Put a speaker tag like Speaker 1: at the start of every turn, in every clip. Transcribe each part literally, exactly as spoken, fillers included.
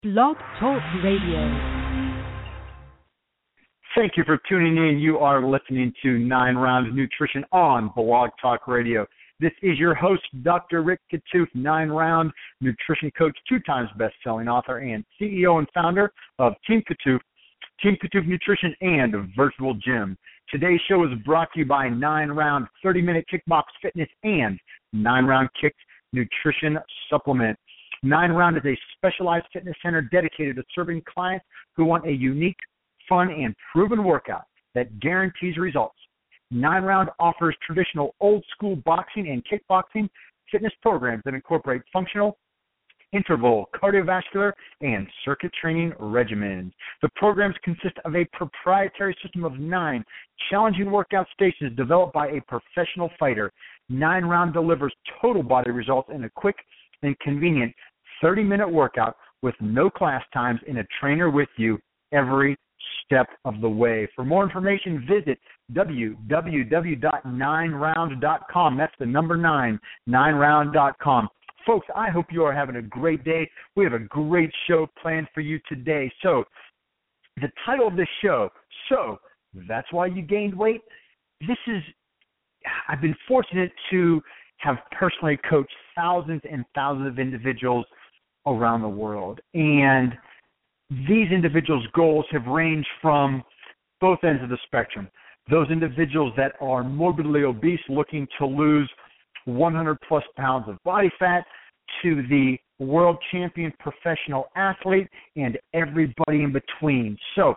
Speaker 1: Blog Talk Radio.
Speaker 2: Thank you for tuning in. You are listening to Nine Round Nutrition on Blog Talk Radio. This is your host, Doctor Rick Kattouf, Nine Round Nutrition Coach, two times best-selling author, and C E O and founder of Team Kattouf, Team Kattouf Nutrition, and Virtual Gym. Today's show is brought to you by Nine Round thirty-minute Kickbox Fitness and Nine Round Kick Nutrition Supplement. Nine Round is a specialized fitness center dedicated to serving clients who want a unique, fun, and proven workout that guarantees results. Nine Round offers traditional old-school boxing and kickboxing fitness programs that incorporate functional, interval, cardiovascular, and circuit training regimens. The programs consist of a proprietary system of nine challenging workout stations developed by a professional fighter. Nine Round delivers total body results in a quick and convenient thirty-minute workout with no class times and a trainer with you every step of the way. For more information, visit w w w dot nine round dot com. That's the number nine, nine round dot com. Folks, I hope you are having a great day. We have a great show planned for you today. So, the title of this show, So, That's Why You Gained Weight? This is, I've been fortunate to have personally coached thousands and thousands of individuals around the world. And these individuals' goals have ranged from both ends of the spectrum. Those individuals that are morbidly obese looking to lose one hundred plus pounds of body fat, to the world champion professional athlete and everybody in between. So,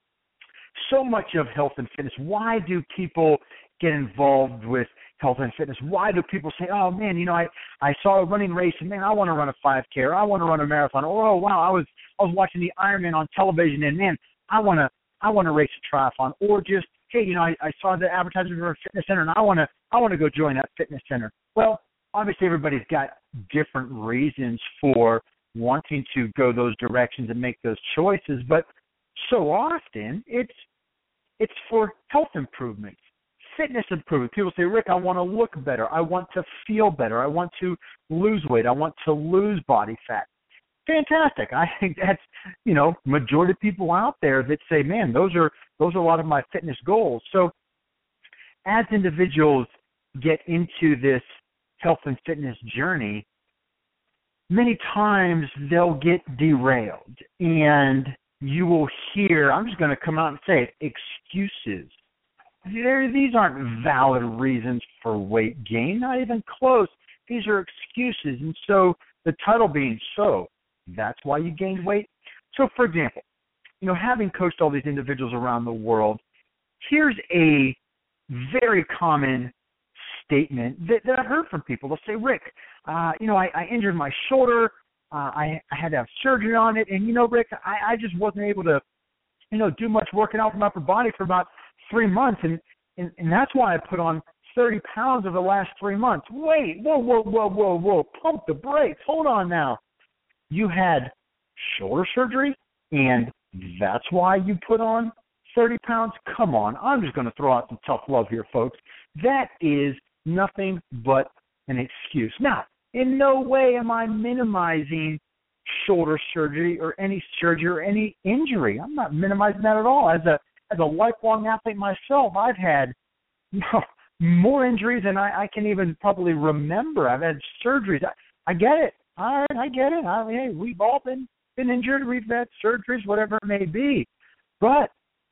Speaker 2: so much of health and fitness. Why do people get involved with health and fitness? Why do people say, oh, man, you know, I, I saw a running race, and, man, I want to run a five K, or I want to run a marathon, or, oh, wow, I was I was watching the Ironman on television, and, man, I want to I want to race a triathlon, or just, hey, you know, I, I saw the advertisement for a fitness center, and I want to I want to go join that fitness center. Well, obviously everybody's got different reasons for wanting to go those directions and make those choices, but so often it's it's for health improvements, fitness improvement. People say, Rick, I want to look better. I want to feel better. I want to lose weight. I want to lose body fat. Fantastic. I think that's, you know, majority of people out there that say, man, those are those are a lot of my fitness goals. So as individuals get into this health and fitness journey, many times they'll get derailed, and you will hear, I'm just going to come out and say it, excuses. There, these aren't valid reasons for weight gain, not even close. These are excuses. And so the title being, So, That's Why You Gained Weight? So, for example, you know, having coached all these individuals around the world, here's a very common statement that, that I've heard from people. They'll say, Rick, uh, you know, I, I injured my shoulder. Uh, I, I had to have surgery on it. And, you know, Rick, I, I just wasn't able to, you know, do much working out for my upper body for about three months. And, and, and that's why I put on thirty pounds over the last three months. Wait, whoa, whoa, whoa, whoa, whoa. Pump the brakes. Hold on now. You had shoulder surgery, and that's why you put on thirty pounds? Come on. I'm just going to throw out some tough love here, folks. That is nothing but an excuse. Now, in no way am I minimizing shoulder surgery or any surgery or any injury. I'm not minimizing that at all. As a as a lifelong athlete myself, I've had you know, more injuries than I, I can even probably remember. I've had surgeries. I, I get it. All right, I get it. I mean, hey, we've all been, been injured. We've had surgeries, whatever it may be. But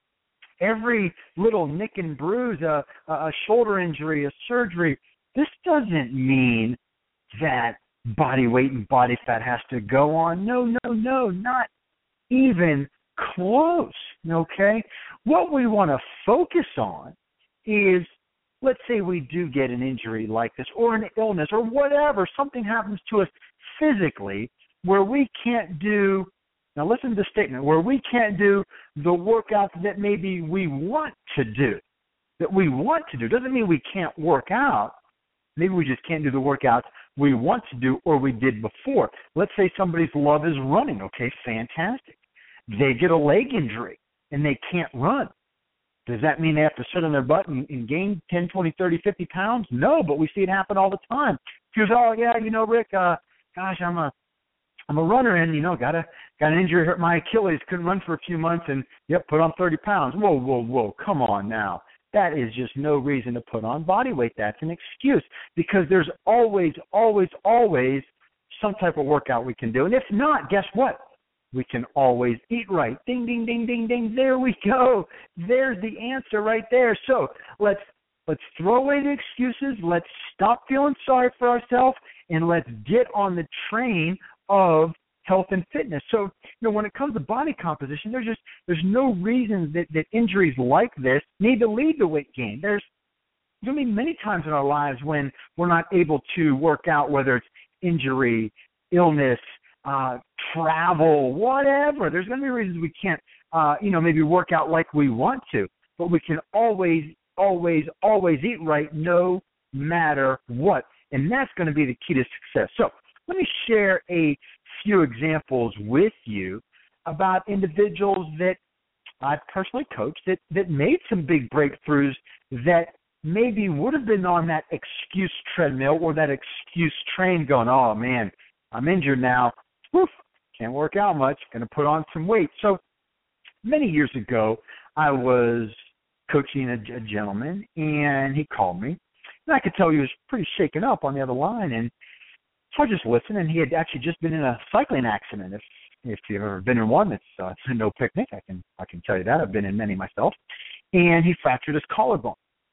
Speaker 2: every little nick and bruise, a, a shoulder injury, a surgery, this doesn't mean that body weight and body fat has to go on. No, no, no, not even close, okay? What we want to focus on is, let's say we do get an injury like this or an illness or whatever, something happens to us physically where we can't do, now listen to the statement, where we can't do the workouts that maybe we want to do, that we want to do. Doesn't mean we can't work out. Maybe we just can't do the workouts we want to do or we did before. Let's say somebody's love is running. Okay, fantastic. They get a leg injury and they can't run. Does that mean they have to sit on their butt and, and gain ten, twenty, thirty, fifty pounds? No, but we see it happen all the time. She goes, oh, yeah, you know, Rick, uh, gosh, I'm a I'm a runner and, you know, got to got an injury, hurt my Achilles, couldn't run for a few months, and, yep, put on thirty pounds. Whoa, whoa, whoa, come on now. That is just no reason to put on body weight. That's an excuse because there's always, always, always some type of workout we can do. And if not, guess what? We can always eat right. Ding, ding, ding, ding, ding. There we go. There's the answer right there. So let's let's throw away the excuses. Let's stop feeling sorry for ourselves, and let's get on the train of health and fitness. So, you know, when it comes to body composition, there's just there's no reason that, that injuries like this need to lead to weight gain. There's going to be many times in our lives when we're not able to work out, whether it's injury, illness, uh, travel, whatever. There's going to be reasons we can't, uh, you know, maybe work out like we want to, but we can always, always, always eat right no matter what. And that's going to be the key to success. So let me share a few examples with you about individuals that I personally coached that, that made some big breakthroughs that maybe would have been on that excuse treadmill or that excuse train going, oh, man, I'm injured now. Woof, can't work out much. Going to put on some weight. So many years ago, I was coaching a, a gentleman, and he called me. And I could tell he was pretty shaken up on the other line. And so I just listened, and he had actually just been in a cycling accident. If if you've ever been in one, it's, uh, it's no picnic. I can I can tell you that. I've been in many myself. And he fractured his collarbone.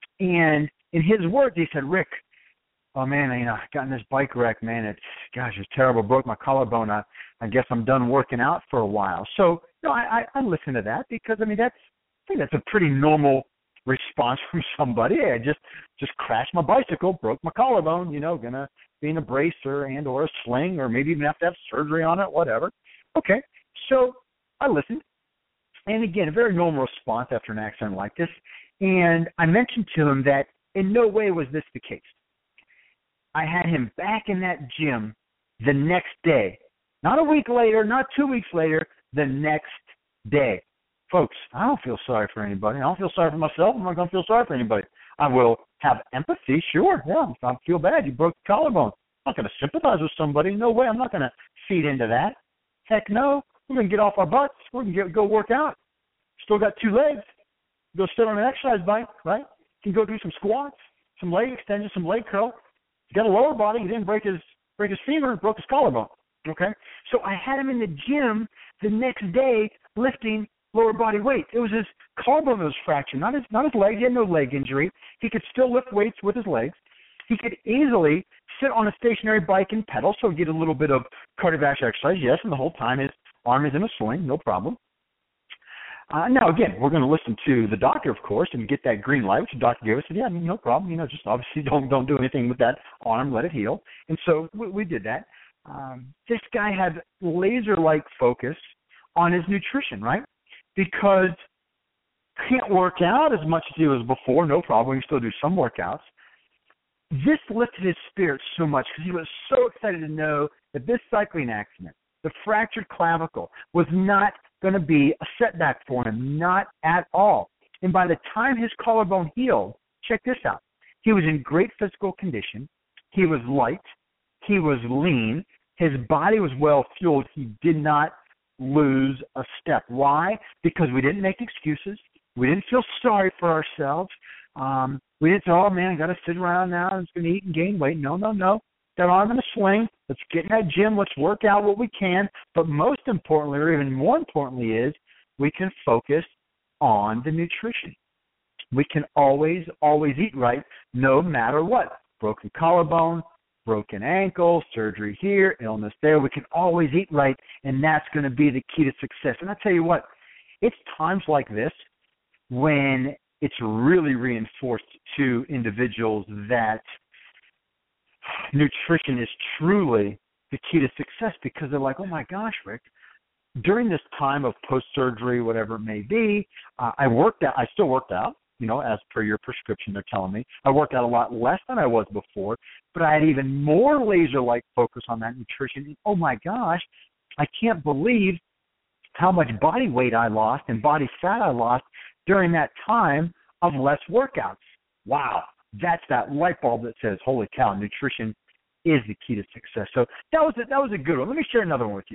Speaker 2: And in his words, he said, Rick, oh, man, you know, I got in this bike wreck, man. It's, gosh, it's terrible. Broke my collarbone. I, I guess I'm done working out for a while. So, you know, I, I, I listened to that because, I mean, that's I think that's a pretty normal response from somebody. Hey, I just just crashed my bicycle, broke my collarbone, you know, going to be in a brace or, and or a sling or maybe even have to have surgery on it, whatever. Okay, so I listened. And, again, a very normal response after an accident like this. And I mentioned to him that in no way was this the case. I had him back in that gym the next day. Not a week later, not two weeks later, the next day. Folks, I don't feel sorry for anybody. I don't feel sorry for myself. I'm not going to feel sorry for anybody. I will have empathy, sure. Yeah, I feel bad. You broke the collarbone. I'm not going to sympathize with somebody. No way. I'm not going to feed into that. Heck no. We're going to get off our butts. We're going to go work out. Still got two legs. Go sit on an exercise bike, right? You can go do some squats, some leg extensions, some leg curl. He's got a lower body. He didn't break his break his femur, broke his collarbone. Okay, so I had him in the gym the next day lifting lower body weight. It was his collarbone that was fractured, not his not his leg. He had no leg injury. He could still lift weights with his legs. He could easily sit on a stationary bike and pedal, so get a little bit of cardiovascular exercise. Yes, and the whole time his arm is in a sling, no problem. Uh, now, again, we're going to listen to the doctor, of course, and get that green light, which the doctor gave us. And, yeah, no problem. You know, just obviously don't don't do anything with that arm. Let it heal. And so we, we did that. Um, this guy had laser-like focus on his nutrition, right? Because can't work out as much as he was before. No problem. We can still do some workouts. This lifted his spirits so much because he was so excited to know that this cycling accident, the fractured clavicle, was not going to be a setback for him, not at all. And by the time his collarbone healed, check this out. He was in great physical condition. He was light. He was lean. His body was well fueled. He did not lose a step. Why? Because we didn't make excuses. We didn't feel sorry for ourselves. Um, we didn't say, oh, man, I got to sit around now and it's going to eat and gain weight. No, no, no. That arm in a sling. Let's get in that gym. Let's work out what we can. But most importantly, or even more importantly, is we can focus on the nutrition. We can always, always eat right no matter what. Broken collarbone, broken ankle, surgery here, illness there. We can always eat right, and that's going to be the key to success. And I tell you what, it's times like this when it's really reinforced to individuals that nutrition is truly the key to success, because they're like, oh my gosh, Rick, during this time of post-surgery, whatever it may be, uh, I worked out, I still worked out, you know, as per your prescription, they're telling me. I worked out a lot less than I was before, but I had even more laser-like focus on that nutrition. And, oh my gosh, I can't believe how much body weight I lost and body fat I lost during that time of less workouts. Wow. That's that light bulb that says, holy cow, nutrition is the key to success. So that was a, that was a good one. Let me share another one with you.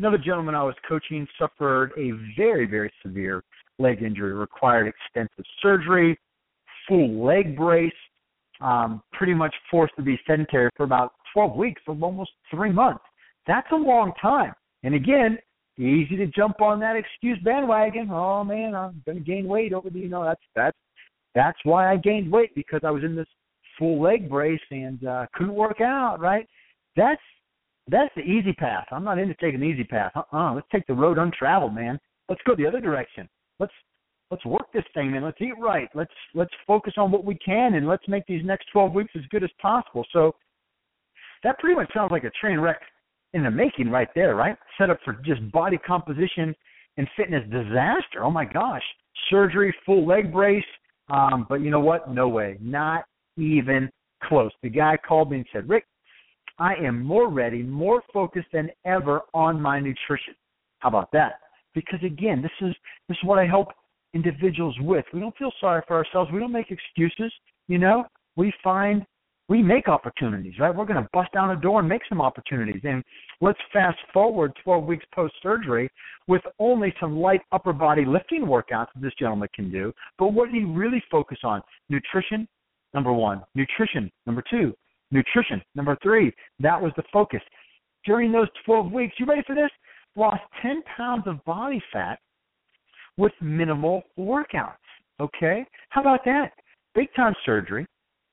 Speaker 2: Another gentleman I was coaching suffered a very, very severe leg injury, required extensive surgery, full leg brace, um, pretty much forced to be sedentary for about twelve weeks, or almost three months. That's a long time. And again, easy to jump on that excuse bandwagon. Oh man, I'm going to gain weight over the, you know, that's that's that's why I gained weight, because I was in this full leg brace and uh, couldn't work out. Right? That's that's the easy path. I'm not into taking the easy path. Uh-uh. Let's take the road untraveled, man. Let's go the other direction. Let's let's work this thing, man. Let's eat right. Let's let's focus on what we can, and let's make these next twelve weeks as good as possible. So that pretty much sounds like a train wreck in the making right there, right? Set up for just body composition and fitness disaster. Oh, my gosh. Surgery, full leg brace. Um, but you know what? No way. Not even close. The guy called me and said, Rick, I am more ready, more focused than ever on my nutrition. How about that? Because, again, this is this is what I help individuals with. We don't feel sorry for ourselves. We don't make excuses. You know, we find we make opportunities, right? We're going to bust down a door and make some opportunities. And let's fast forward twelve weeks post-surgery with only some light upper body lifting workouts that this gentleman can do. But what did he really focus on? Nutrition, number one. Nutrition, number two. Nutrition, number three. That was the focus. During those twelve weeks, you ready for this? Lost ten pounds of body fat with minimal workouts, okay? How about that? Big-time surgery.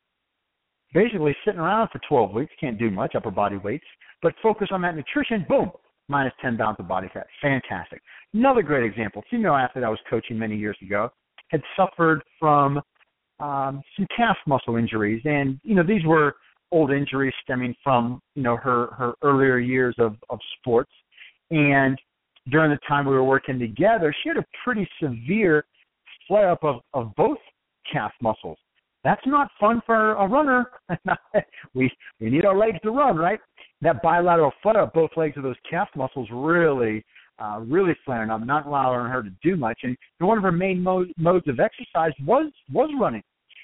Speaker 2: Basically sitting around for twelve weeks, can't do much, upper body weights, but focus on that nutrition, boom, minus ten pounds of body fat. Fantastic. Another great example, female athlete I was coaching many years ago had suffered from um, some calf muscle injuries, and, you know, these were old injuries stemming from, you know, her, her earlier years of, of sports, and during the time we were working together, she had a pretty severe flare-up of, of both calf muscles. That's not fun for a runner. we we need our legs to run, right? That bilateral flare-up, both legs of those calf muscles really, uh, really flaring up, not allowing her to do much. And one of her main mo- modes of exercise was was running.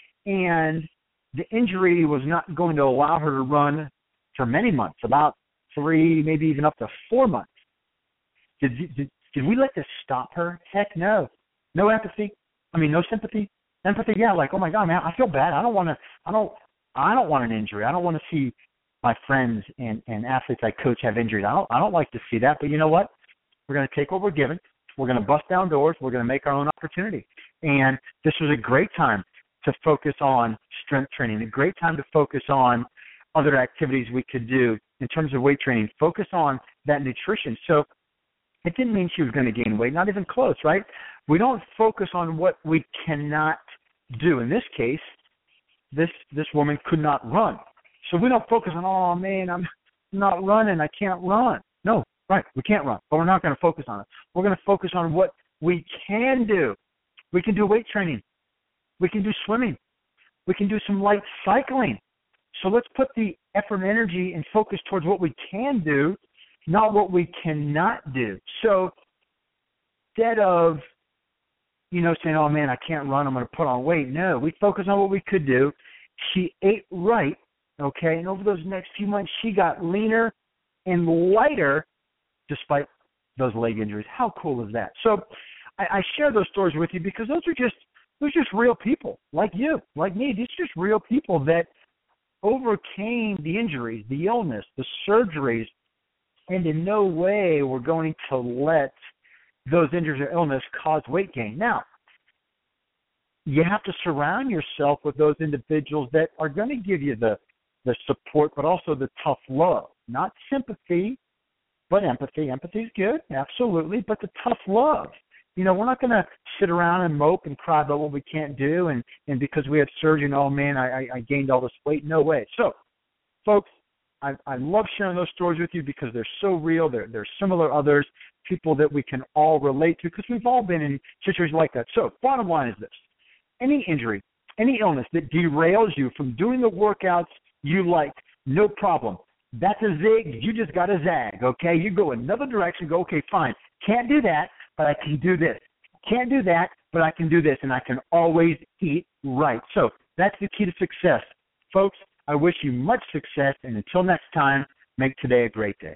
Speaker 2: And the injury was not going to allow her to run for many months, about three, maybe even up to four months. Did, did, did we let this stop her? Heck no. No empathy. I mean, no sympathy. Empathy, yeah, like, oh my God, man, I feel bad. I don't want to. I don't. I don't want an injury. I don't want to see my friends and, and athletes I coach have injuries. I don't. I don't like to see that. But you know what? We're going to take what we're given. We're going to bust down doors. We're going to make our own opportunity. And this was a great time to focus on strength training. A great time to focus on other activities we could do in terms of weight training. Focus on that nutrition. So it didn't mean she was going to gain weight. Not even close, right? We don't focus on what we cannot do. In this case, this this woman could not run. So we don't focus on, oh, man, I'm not running. I can't run. No, right, we can't run, but we're not going to focus on it. We're going to focus on what we can do. We can do weight training. We can do swimming. We can do some light cycling. So let's put the effort and energy and focus towards what we can do, not what we cannot do. So instead of, you know, saying, oh, man, I can't run, I'm going to put on weight. No, we focus on what we could do. She ate right, okay, and over those next few months, she got leaner and lighter despite those leg injuries. How cool is that? So I, I share those stories with you because those are just those are just real people like you, like me. These are just real people that overcame the injuries, the illness, the surgeries, and in no way were going to let those injuries or illness cause weight gain. Now, you have to surround yourself with those individuals that are going to give you the, the support, but also the tough love. Not sympathy, but empathy. Empathy is good, absolutely, but the tough love. You know, we're not going to sit around and mope and cry about what we can't do, and, and because we had surgery, and, oh, man, I, I, I gained all this weight. No way. So, folks, I, I love sharing those stories with you because they're so real. They're, they're similar others, people that we can all relate to because we've all been in situations like that. So, bottom line is this. Any injury, any illness that derails you from doing the workouts you like, no problem. That's a zig. You just got a zag, okay? You go another direction, go, okay, fine. Can't do that, but I can do this. Can't do that, but I can do this, and I can always eat right. So that's the key to success. Folks, I wish you much success, and until next time, make today a great day.